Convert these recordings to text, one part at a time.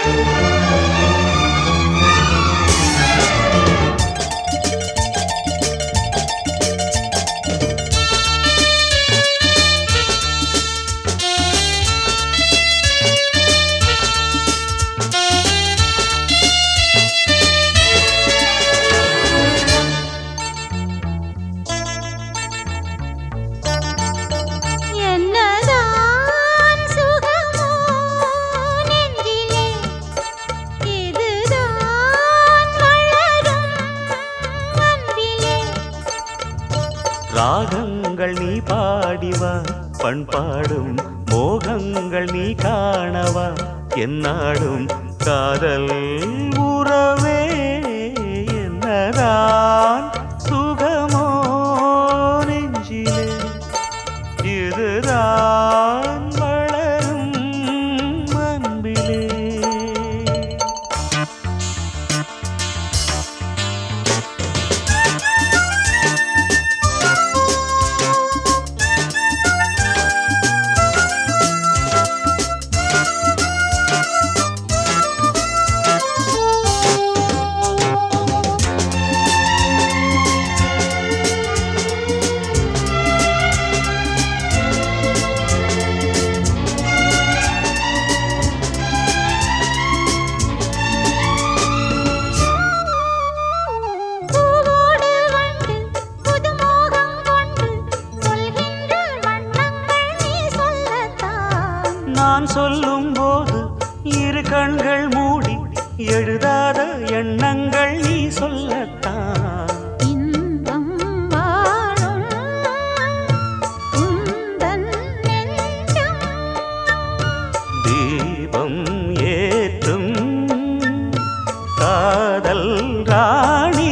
ராகங்கள் நீ பாடிவா பண்பாடும் மோகங்கள் நீ காணவா என்னாடும் காதல் உறவே என்னதான் சுகமோ நெஞ்சிலே இதுதான் வளரும் அன்பிலே. நான் சொல்லும் போது இரு கண்கள் மூடி எழுதாத எண்ணங்கள் நீ சொல்லத்தான். இன்பம் வாழும் உந்தன் நெஞ்சம் தீபம் ஏற்றும் காதல் ராணி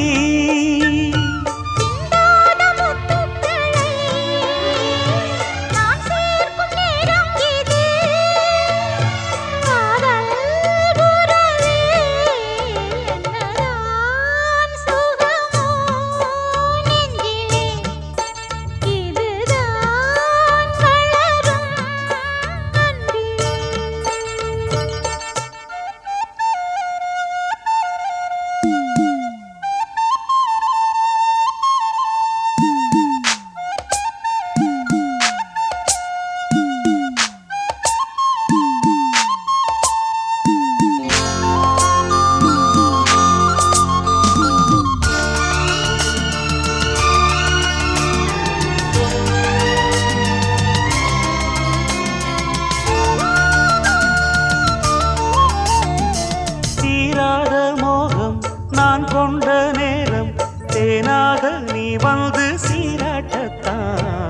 கொண்ட நேரம் தேனாக நீ வந்து சீராட்டத்தான்.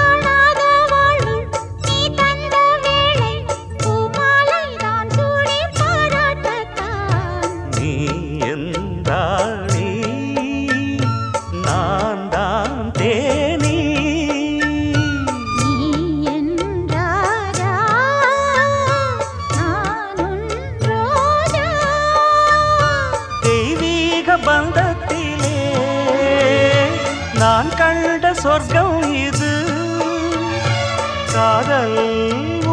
நீ எந்தாணி நான் தான் தேனி பந்தத்திலே நான் கண்ட சொர்க்கம் இது காதல்